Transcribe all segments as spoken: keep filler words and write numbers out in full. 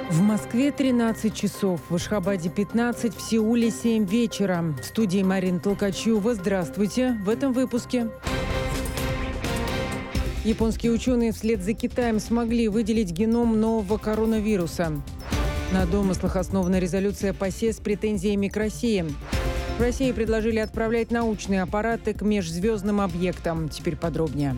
В Москве тринадцать часов, в Ашхабаде пятнадцать, в Сеуле семь вечера. В студии Марина Толкачева. Здравствуйте. В этом выпуске. Японские ученые вслед за Китаем смогли выделить геном нового коронавируса. На домыслах основана резолюция ПАСЕ с претензиями к России. В России предложили отправлять научные аппараты к межзвездным объектам. Теперь подробнее.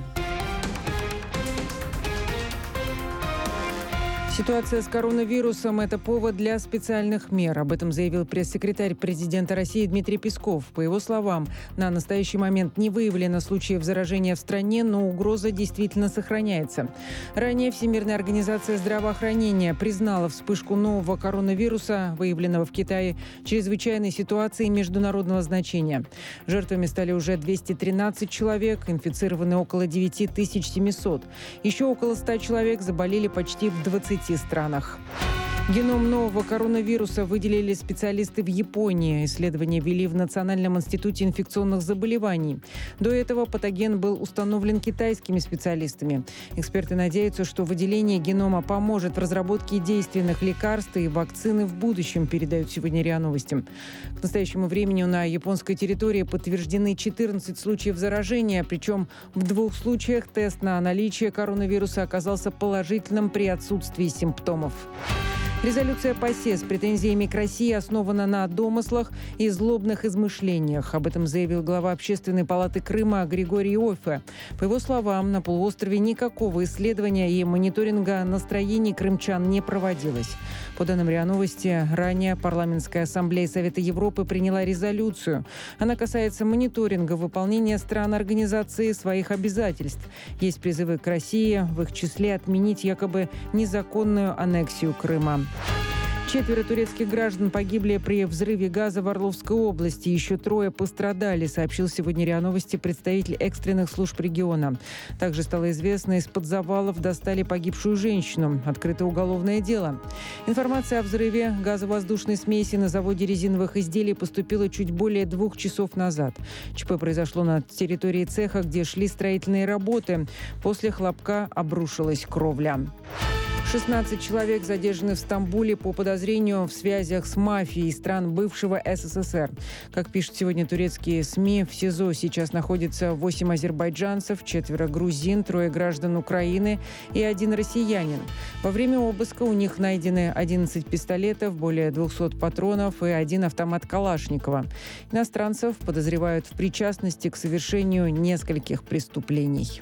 Ситуация с коронавирусом – это повод для специальных мер. Об этом заявил пресс-секретарь президента России Дмитрий Песков. По его словам, на настоящий момент не выявлено случаев заражения в стране, но угроза действительно сохраняется. Ранее Всемирная организация здравоохранения признала вспышку нового коронавируса, выявленного в Китае, чрезвычайной ситуацией международного значения. Жертвами стали уже двести тринадцать человек, инфицированы около девять тысяч семьсот. Еще около ста человек заболели почти в двадцати странах. Геном нового коронавируса выделили специалисты в Японии. Исследования вели в Национальном институте инфекционных заболеваний. До этого патоген был установлен китайскими специалистами. Эксперты надеются, что выделение генома поможет в разработке действенных лекарств и вакцины в будущем, передают сегодня РИА Новости. К настоящему времени на японской территории подтверждены четырнадцать случаев заражения, причем в двух случаях тест на наличие коронавируса оказался положительным при отсутствии симптомов. Резолюция ПАСЕ с претензиями к России основана на домыслах и злобных измышлениях. Об этом заявил глава Общественной палаты Крыма Григорий Ойфе. По его словам, на полуострове никакого исследования и мониторинга настроений крымчан не проводилось. По данным РИА Новости, ранее Парламентская ассамблея Совета Европы приняла резолюцию. Она касается мониторинга выполнения стран организации своих обязательств. Есть призывы к России, в их числе отменить якобы незаконную аннексию Крыма. Четверо турецких граждан погибли при взрыве газа в Орловской области. Еще трое пострадали, сообщил сегодня РИА Новости представитель экстренных служб региона. Также стало известно, из-под завалов достали погибшую женщину. Открыто уголовное дело. Информация о взрыве газовоздушной смеси на заводе резиновых изделий поступила чуть более двух часов назад. ЧП произошло на территории цеха, где шли строительные работы. После хлопка обрушилась кровля. шестнадцать человек задержаны в Стамбуле по подозрению в связях с мафией стран бывшего СССР. Как пишут сегодня турецкие СМИ, в СИЗО сейчас находится восемь азербайджанцев, четверо грузин, трое граждан Украины и один россиянин. Во время обыска у них найдены одиннадцать пистолетов, более двухсот патронов и один автомат Калашникова. Иностранцев подозревают в причастности к совершению нескольких преступлений.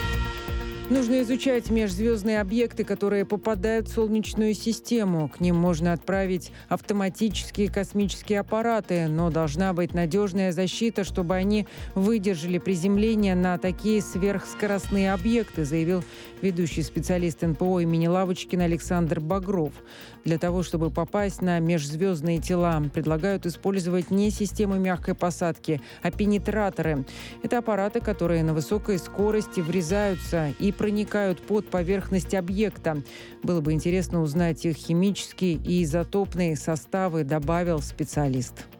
Нужно изучать межзвездные объекты, которые попадают в Солнечную систему. К ним можно отправить автоматические космические аппараты, но должна быть надежная защита, чтобы они выдержали приземление на такие сверхскоростные объекты, заявил ведущий специалист эн пэ о имени Лавочкина Александр Багров. Для того, чтобы попасть на межзвездные тела, предлагают использовать не системы мягкой посадки, а пенетраторы. Это аппараты, которые на высокой скорости врезаются и проникают под поверхность объекта. Было бы интересно узнать их химические и изотопные составы, добавил специалист.